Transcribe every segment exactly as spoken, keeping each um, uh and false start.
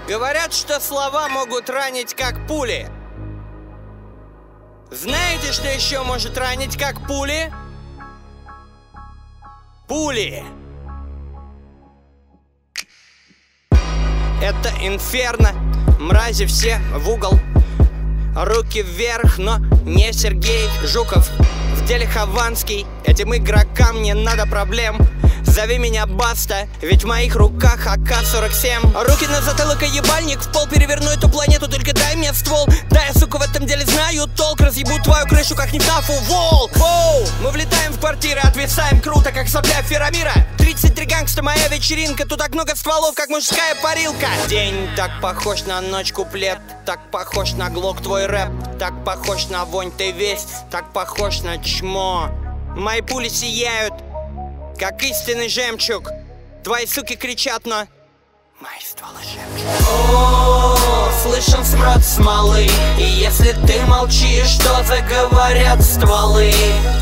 Говорят, что слова могут ранить как пули. Знаете, что еще может ранить как пули? Пули. Это инферно. Мрази все в угол. Руки вверх, но не Сергей Жуков. В деле Хованский. Этим игрокам не надо проблем. Зови меня Баста, ведь в моих руках а ка сорок семь. Руки на затылок и ебальник, в пол переверну эту планету, только дай мне ствол. Да, я, сука, в этом деле знаю толк. Разъебу твою крышу, как не в нафу, волк. Воу! Мы влетаем в квартиры, отвисаем круто, как сопля Ферамира. Тридцать три гангста, моя вечеринка. Тут так много стволов, как мужская парилка. День так похож на ночь, куплет так похож на глок твой рэп. Так похож на вонь, ты весь так похож на чмо. Мои пули сияют, как истинный жемчуг. Твои суки кричат, но мои стволы жемчуг. О, слышен смрад смолы. И если ты молчишь, то заговорят стволы.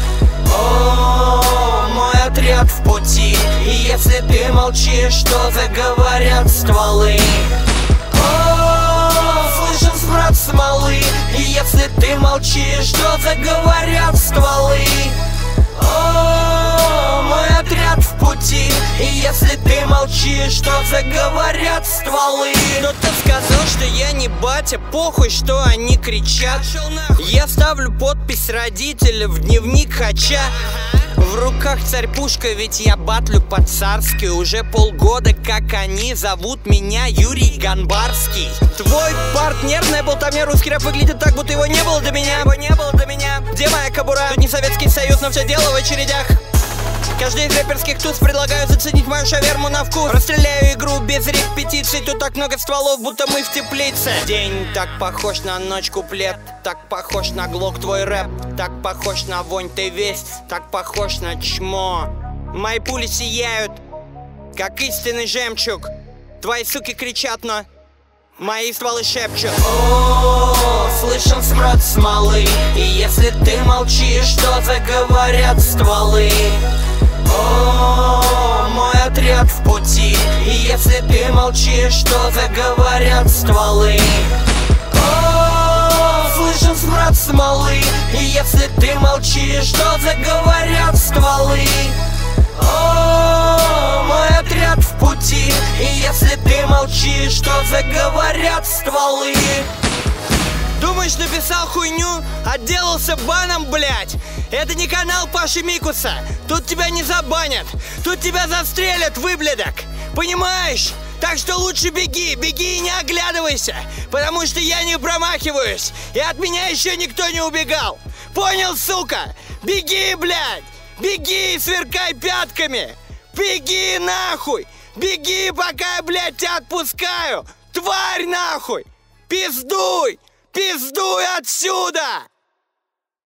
О, мой отряд в пути. И если ты молчишь, то заговорят стволы. О, слышен смрад смолы. И если ты молчишь, то заговорят стволы. О, мой отряд в пути. И если ты молчишь, то заговорят стволы. Кто-то сказал, что я не батя, похуй, что они кричат. Я ставлю подпись родителя в дневник хача. В руках царь-пушка, ведь я батлю по-царски. Уже полгода, как они зовут меня Юрий Ганбарский. Твой партнер на болтовне, русский рэп выглядит так, будто его не было до меня. Его не было до меня. Где моя кобура? Тут не Советский Союз, но все дело в очередях. Каждый из рэперских туз предлагаю заценить мою шаверму на вкус. Расстреляю игру без репетиций. Тут так много стволов, будто мы в теплице. День так похож на ночь, куплет так похож на глок твой рэп. Так похож на вонь, ты весь так похож на чмо. Мои пули сияют, как истинный жемчуг. Твои суки кричат, но мои стволы шепчут. О, слышен смрад смолы. И если ты молчишь, то заговорят стволы. О, мой отряд в пути. И если ты молчишь, то заговорят стволы. О, слышен смрад смолы. И если ты молчишь, то заговорят стволы. О, мой отряд в пути. И если ты молчишь, то заговорят стволы. Думаешь, написал хуйню? Отделался баном, блять. Это не канал Паши Микуса. Тут тебя не забанят. Тут тебя застрелят, выблядок. Понимаешь? Так что лучше беги, беги и не оглядывайся. Потому что я не промахиваюсь. И от меня еще никто не убегал. Понял, сука? Беги, блядь. Беги и сверкай пятками. Беги нахуй. Беги, пока я, блядь, тебя отпускаю. Тварь нахуй. Пиздуй. Пиздуй отсюда!